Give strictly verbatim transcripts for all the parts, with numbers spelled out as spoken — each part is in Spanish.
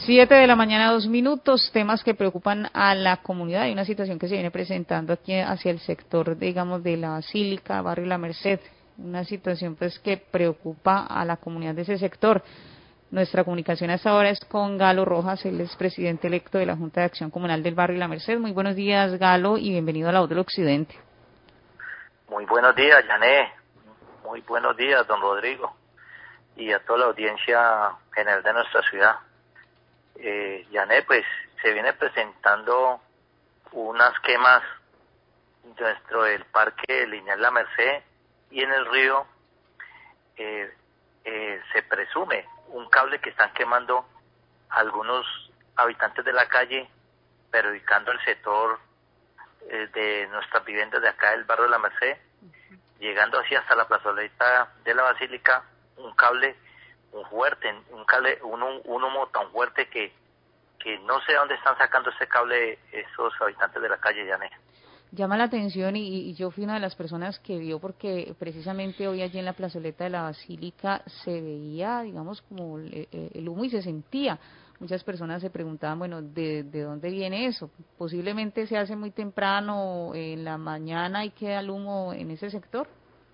Siete de la mañana, dos minutos, temas que preocupan a la comunidad. Hay una situación que se viene presentando aquí hacia el sector, digamos, de la Basílica, barrio La Merced. Una situación, pues, que preocupa a la comunidad de ese sector. Nuestra comunicación hasta ahora es con Galo Rojas, él es presidente electo de la Junta de Acción Comunal del barrio La Merced. Muy buenos días, Galo, y bienvenido a La Voz del Occidente. Muy buenos días, Yané. Muy buenos días, don Rodrigo, y a toda la audiencia general de nuestra ciudad. Eh, Yané, pues se viene presentando unas quemas dentro del Parque Lineal La Merced y en el río eh, eh, se presume un cable que están quemando algunos habitantes de la calle, perjudicando el sector eh, de nuestras viviendas de acá del barrio de La Merced, uh-huh. llegando así hasta la plazoleta de la Basílica, un cable un fuerte, un cable, un, un humo tan fuerte que, que no sé dónde están sacando ese cable esos habitantes de la calle, Yané. Llama la atención y, y yo fui una de las personas que vio, porque precisamente hoy allí en la plazoleta de la Basílica se veía, digamos, como el, el humo y se sentía. Muchas personas se preguntaban, bueno, ¿de, de dónde viene eso? Posiblemente se hace muy temprano en la mañana y queda el humo en ese sector.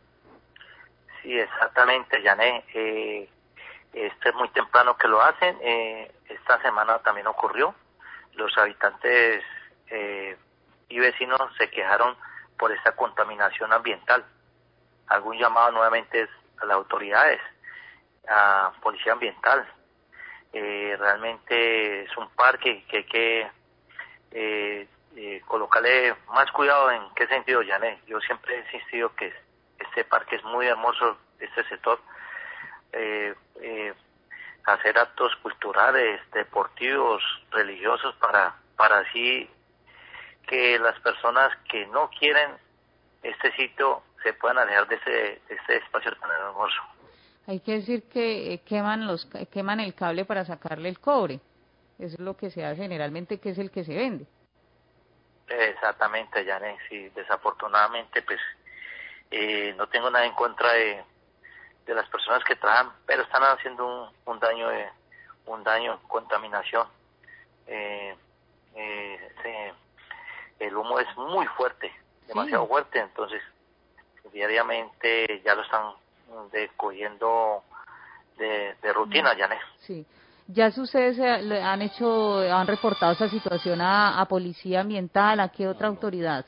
Sí, exactamente, Yané. Eh, este es muy temprano que lo hacen. Eh, esta semana también ocurrió. Los habitantes eh, y vecinos se quejaron por esta contaminación ambiental. Algún llamado nuevamente a las autoridades, a Policía Ambiental. Eh, realmente es un parque que hay que eh, eh, colocarle más cuidado. ¿En qué sentido, Yané? Yo siempre he insistido que este parque es muy hermoso, este sector. Eh, eh, hacer actos culturales, deportivos, religiosos, para, para así que las personas que no quieren este sitio se puedan alejar de ese, de ese espacio tan hermoso. Hay que decir que eh, queman los queman el cable para sacarle el cobre. Eso es lo que se hace generalmente, que es el que se vende. Exactamente, Yané. Sí, desafortunadamente, pues eh, no tengo nada en contra de, de las personas que trabajan, pero están haciendo un, un daño, de, un daño, contaminación. Eh, eh, se, el humo es muy fuerte, demasiado sí. fuerte, entonces diariamente ya lo están de, cogiendo de, de rutina, mm. Yané. Sí. ¿Ya ustedes han hecho, han reportado esa situación a, a Policía Ambiental, a qué otra autoridad?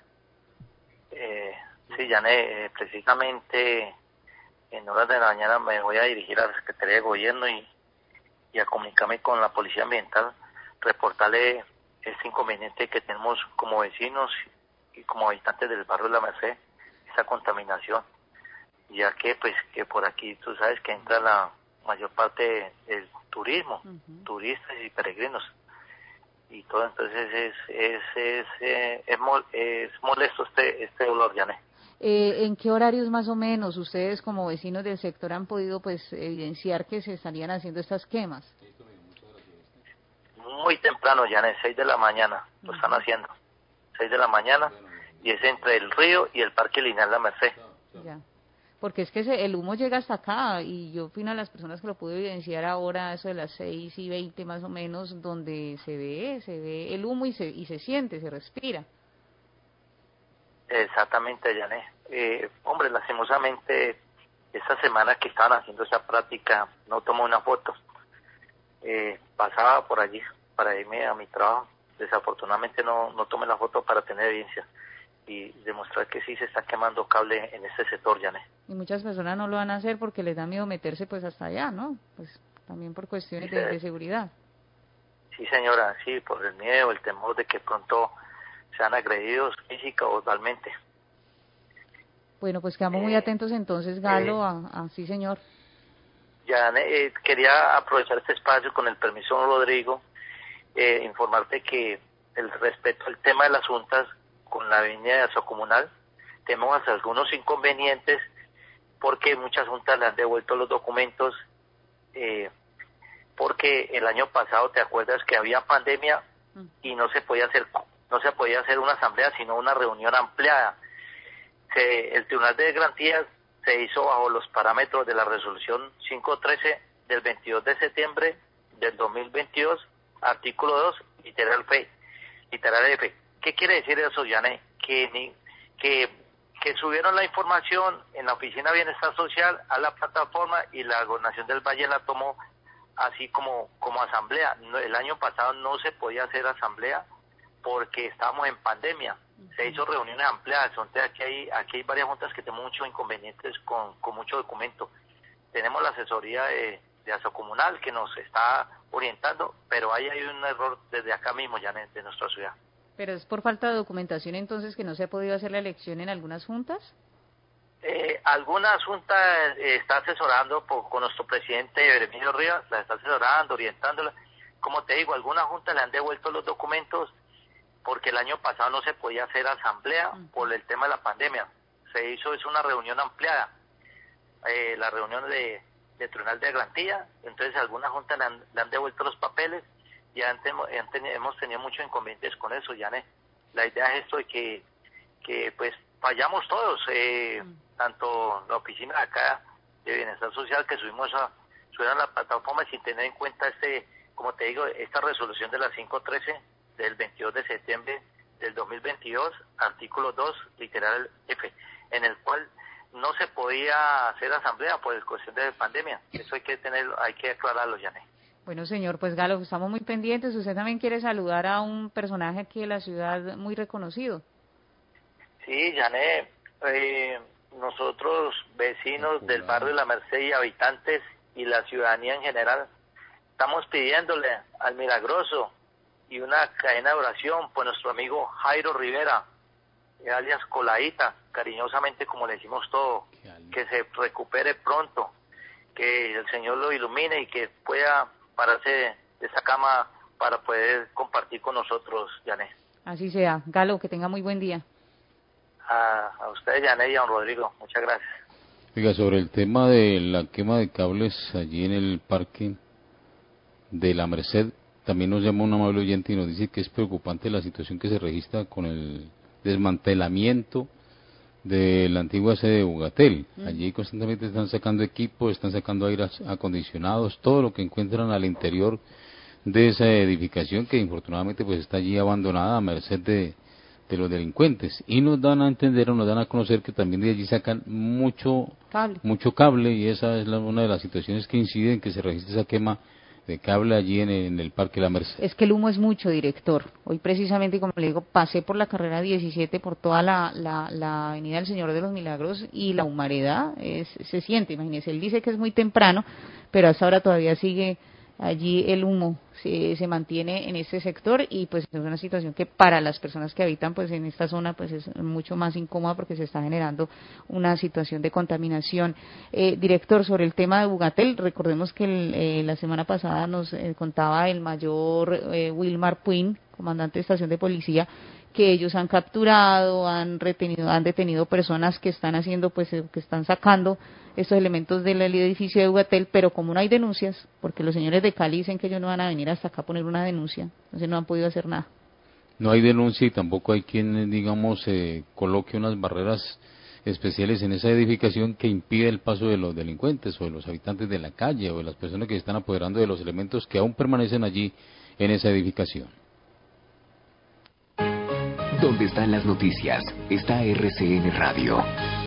Eh, sí, Yané, eh, precisamente en horas de la mañana me voy a dirigir a la Secretaría de Gobierno y, y a comunicarme con la Policía Ambiental, reportarle este inconveniente que tenemos como vecinos y como habitantes del barrio de La Merced, esa contaminación, ya que pues que por aquí tú sabes que entra la mayor parte del turismo, uh-huh. turistas y peregrinos y todo, entonces es es es, eh, es, mol, es molesto este este olor, Yané. Eh, ¿En qué horarios más o menos ustedes como vecinos del sector han podido pues evidenciar que se estarían haciendo estas quemas? Muy temprano, Yané, seis de la mañana lo están haciendo, seis de la mañana, y es entre el río y el Parque Lineal La Merced. Ya. Porque es que se, el humo llega hasta acá, y yo fui una de las personas que lo pude evidenciar ahora, eso de las seis y veinte más o menos, donde se ve, se ve el humo y se, y se siente, se respira. Exactamente, Yané. Eh, hombre, lastimosamente, esta semana que estaban haciendo esa práctica, no tomé una foto. Eh, pasaba por allí para irme a mi trabajo. Desafortunadamente no, no tomé la foto para tener evidencia y demostrar que sí se está quemando cable en este sector, Yané. Y muchas personas no lo van a hacer porque les da miedo meterse pues hasta allá, ¿no? Pues también por cuestiones sí, de, de seguridad. Sí, señora, sí, por el miedo, el temor de que pronto sean agredidos física o totalmente. Bueno, pues quedamos eh, muy atentos entonces, Galo, eh, a, a sí, señor. Ya eh, quería aprovechar este espacio con el permiso de Rodrigo, eh, informarte que el respecto al tema de las juntas con la avenida de Acción Comunal, tenemos algunos inconvenientes porque muchas juntas le han devuelto los documentos, eh, porque el año pasado te acuerdas que había pandemia y no se podía hacer no se podía hacer una asamblea sino una reunión ampliada. Se, el Tribunal de Garantías se hizo bajo los parámetros de la resolución quinientos trece del veintidós de septiembre del dos mil veintidós artículo dos, literal F, literal F. ¿Qué quiere decir eso, Yané? Que, ni, que, que subieron la información en la Oficina de Bienestar Social a la plataforma y la Gobernación del Valle la tomó así como, como asamblea. No, el año pasado no se podía hacer asamblea porque estábamos en pandemia. Se hizo reuniones ampliadas. Entonces aquí hay, aquí hay varias juntas que tenemos muchos inconvenientes con, con mucho documento. Tenemos la asesoría de, de Asocomunal que nos está orientando, pero ahí hay un error desde acá mismo ya de nuestra ciudad. ¿Pero es por falta de documentación entonces que no se ha podido hacer la elección en algunas juntas? Eh, algunas juntas eh, está asesorando por, con nuestro presidente Emilio Rivas, la está asesorando, orientándola. Como te digo, algunas juntas le han devuelto los documentos porque el año pasado no se podía hacer asamblea uh-huh. por el tema de la pandemia. Se hizo es una reunión ampliada, eh, la reunión de, de Tribunal de Garantía, entonces algunas juntas le han, le han devuelto los papeles y antes hemos tenido muchos inconvenientes con eso, Yané. La idea es esto de que, que pues fallamos todos, eh, uh-huh. tanto la oficina de acá de Bienestar Social que subimos a, subieron a la plataforma sin tener en cuenta este, como te digo, esta resolución de la cinco trece del veintidós de septiembre del dos mil veintidós, artículo dos, literal F, en el cual no se podía hacer asamblea por cuestión de pandemia. Eso hay que tener, hay que aclararlo, Yané. Bueno, señor, pues Galo, estamos muy pendientes. Usted también quiere saludar a un personaje aquí de la ciudad muy reconocido. Sí, Yané, eh, nosotros vecinos del barrio de La Merced y habitantes y la ciudadanía en general, estamos pidiéndole al Milagroso y una cadena de oración por nuestro amigo Jairo Rivera, alias Coladita, cariñosamente como le decimos todo, que se recupere pronto, que el Señor lo ilumine y que pueda pararse de esa cama para poder compartir con nosotros, Yané. Así sea. Galo, que tenga muy buen día. A, a usted, Yané, y a don Rodrigo, muchas gracias. Oiga, sobre el tema de la quema de cables allí en el parque de La Merced, también nos llama un amable oyente y nos dice que es preocupante la situación que se registra con el desmantelamiento de la antigua sede de Bugatel. Mm. Allí constantemente están sacando equipos, están sacando aires acondicionados, todo lo que encuentran al interior de esa edificación que infortunadamente pues está allí abandonada a merced de, de los delincuentes. Y nos dan a entender o nos dan a conocer que también de allí sacan mucho cable, mucho cable y esa es la, una de las situaciones que inciden en que se registre esa quema de cable allí en el, en el Parque La Merced. Es que el humo es mucho, director. Hoy precisamente, como le digo, pasé por la carrera diecisiete, por toda la, la, la avenida del Señor de los Milagros y la humareda es, se siente, imagínese. Él dice que es muy temprano, pero hasta ahora todavía sigue allí el humo, se, se mantiene en este sector y pues es una situación que para las personas que habitan pues en esta zona pues es mucho más incómoda porque se está generando una situación de contaminación. Eh, director, sobre el tema de Bugatel, recordemos que el, eh, la semana pasada nos eh, contaba el mayor eh, Wilmar Puin, comandante de estación de policía, que ellos han capturado, han retenido, han detenido personas que están haciendo, pues, que están sacando estos elementos del edificio de Bugatel, pero como no hay denuncias, porque los señores de Cali dicen que ellos no van a venir hasta acá a poner una denuncia, entonces no han podido hacer nada. No hay denuncia y tampoco hay quien, digamos, eh, coloque unas barreras especiales en esa edificación que impide el paso de los delincuentes o de los habitantes de la calle o de las personas que se están apoderando de los elementos que aún permanecen allí en esa edificación. Donde están las noticias, está R C N Radio.